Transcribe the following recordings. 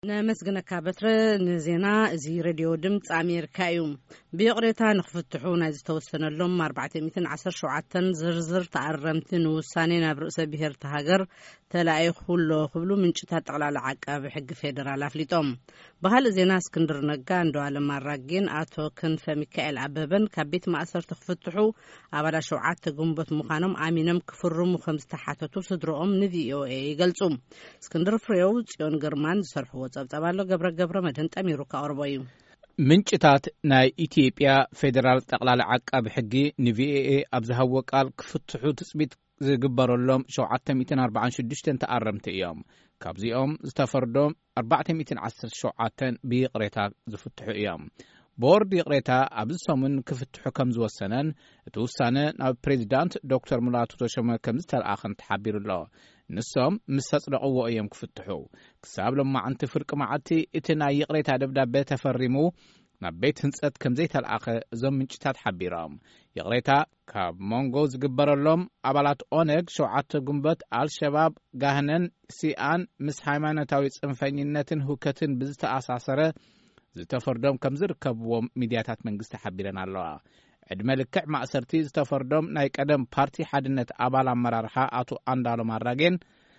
نمسجنك بتر نزينا زي راديو دمت أمريكا يوم بيقريتها نخفتحونا إذا توسنا لهم 410 شعاتن زرزر تعرمتن وسانينا برؤس بهر تهاجر تلاقي خلو خبلو من شتات على العقاب بحق فيدرال أفليتهم بهالزينا اسكندر نجان دو على مراجين أتو كن فميكائيل عبابن كبيت ما أثر تخفتحو أبدا شعات جنبت مخانم آمينم كفرم وخمس تحتتو صدرهم نذي أو أي جلسوم اسكندر فريو يون جرمان سرحو ጸብጸባለው ገብረ መድህን ጠሚሩ ከአርባዩ ምንጭታት ናይ ኢትዮጵያ ፌደራል ጠቅላላ ዓቃብ ሕጊ ንቪኤኤ ኣብዝሃወ ቃል ክፍትሑ ትጽቢት ዝግበረሎም 746 ተኣረምቲ እዮም ካብዚኦም ዝተፈርዶም 417 ብቅሬታ ዝፍትሑ እዮም ቦርድ ይቅሬታ ኣብዚ ሰሙን ክፍትሑ ከም ዝወሰነን እቲ ውሳነ ናብ ፕሬዝዳንት ዶክተር ሙላቱ ተሾመ ከም ዝተልኣኸን ተሓቢሩሎ ንሶም ምሰጽደقዎ እዮም ክፍትሑ ክሳብ ለማዓንቲ ፍርቂ መዓልቲ እቲ ናይ ይቅሬታ ደብዳቤ ተፈሪሙ ናብ ቤት ህንጸት ከም ዘይተልኣኸ እዞም ምንጭታት ሓቢሮም ይቅሬታ ካብ ሞንጎ ዝግበረሎም ኣባላት ኦነግ 7 ጉንበት አልሸባብ ጋህነን ሲአን ምስ ሃይማኖታዊ ጽንፈኝነትን ሁከትን ብዝተኣሳሰረ ዝተፈርዶም ከም ዝርከብዎም ሚድያታት መንግስቲ ሓቢረን ኣለዋ ዕድመ ልክዕ ማእሰርቲ ዝተፈርዶም ናይ ቀደም ፓርቲ ሓድነት ኣባል ኣመራርሓ ኣቶ ኣንዳሎ ማራጌን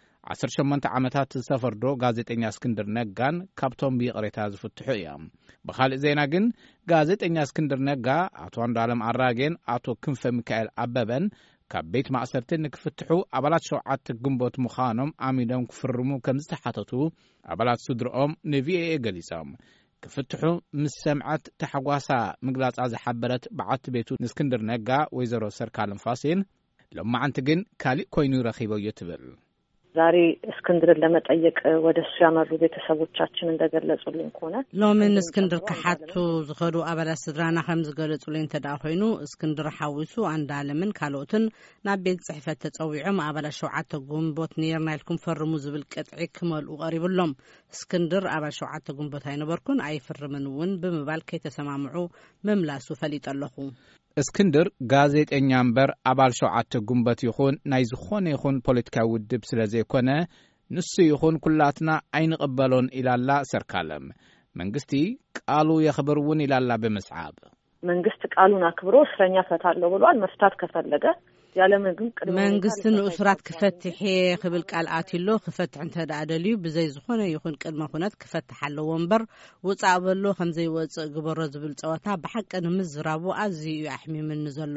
18 ዓመታት ዝተፈርዶ ጋዜጠኛ እስክንድር ነጋን ካብቶም ብቅሬታ ዝፍትሑ እዮም በኻልእ ዜና ግን ጋዜጠኛ እስክንድር ነጋ ኣቶ አንዳሎ ማራጌን ኣቶ ክንፈ ሚካኤል አበበን ካብ ቤት ማእሰርቲ ንክፍትሑ ኣባላት 7 ግንቦት ምዃኖም ኣሚኖም ክፍርሙ ከም ዝተሓተቱ ኣባላት ስድሮኦም ንቪኤኤ ገሊጾም ክፍትሑ ምስ ሰምዓት ተሐጓሳ ምግላጻ ዝሓበረት በዓት ቤቱ ንስክንድር ነጋ ወይዘሮ ሰርካለም ፋሲን ለማዓንቲ ግን ካሊእ ኮይኑ ረኺበው ይትብል ዛሬ እስክንድርን ለመጠየቅ ወደሱ ያመሩ ቤተሰቦቻችን እንደገለጹልን ከሆነ ሎምን እስክንድር ከሓቱ ዝኸዱ አባላት ስድራና ከም ዝገለጹልን ተዳኾይኑ እስክንድር ሓዊሱ አንዳለምን ካልኦትን ናብ ቤት ጽሕፈት ተጸዊዖም አባላት 7 ግንቦት ነርና ኢልኩም ፈርሙ ዝብል ቅጥዒ ክመልኡ ቀሪብሎም እስክንድር አባላት 7 ግንቦት አይነበርኩን አይፈርምን ውን ብምባል ከይተሰማምዑ መምላሱ ፈሊጠለኹ እስክንድር ጋዜጠኛ እምበር አባል 7 ግንቦት ይኹን ናይ ዝኾነ ይኹን ፖለቲካዊ ውድብ ስለዘይኮነ ንሱ ይኹን ኩላትና አይንቀበሎን ኢላላ ሰርካለም መንግስቲ ቃሉ የኽብርውን ኢላላ በመስዓብ መንግስት ቃሉን አክብሮ እስረኛ ፈታለው ብሏል መፍታት ከፈለገ ያለ መንግስት ንኡስራት ክፈትሕ ክብል ቃል አትሎ ክፈትሕ እንተዳደልዩ ብዘይ ዝኾነ ይኹን ቅድመ ኩነት ክፈትሕ አለው ወንበር ውጻእ በሎ ከም ዘይወጽእ ግበሮ ዝብል ጸወታ ብሓቂ ንምዝራቡ ኣዝዩ ኣሕሚምን ዘሎ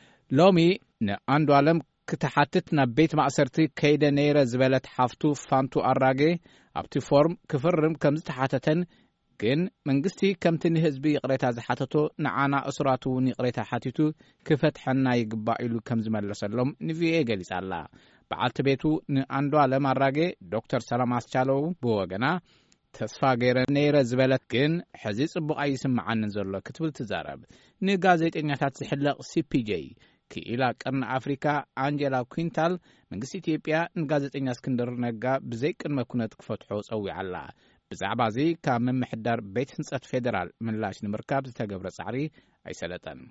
ሎሚ ንኣንዱ ዓለም ክትሓትት ናብ ቤት ማእሰርቲ ከይደ ነይረ ዝበለት ሓፍቱ ፋንቱ አራጌ ኣብቲ ፎርም ክፍርም ከም ዝተሓተተን ግን መንግስቲ ከምቲ ንህዝቢ ይቅሬታ ዝሓተቶ ንዓና እስራቱ ውን ይቅሬታ ሓቲቱ ክፈትሐና ይግባእ ኢሉ ከም ዝመለሰሎም ንቪኤ ገሊጻላ በዓልቲ ቤቱ ንኣንዱ ዓለም አራጌ ዶክተር ሰላም አስቻለው ብወገና ተስፋ ገይረ ነይረ ዝበለት ግን ሕዚ ጽቡቕ ኣይስምዓንን ዘሎ ክትብል ትዛረብ ንጋዜጠኛታት ዝሕለቕ ሲፒጄ ክኢላ ቀርኒ አፍሪካ አንጀላ ኩንታል መንግስቲ ኢትዮጵያ ንጋዜጠኛ እስክንድር ነጋ ብዘይ ቅድመ ኩነት ክፈትሖ ጸዊዓላ ብዛዕባ እዚ ካብ ምምሕዳር ቤት ህንጸት ፌደራል ምላሽ ንምርካብ ዝተገብረ ጻዕሪ ኣይሰለጠን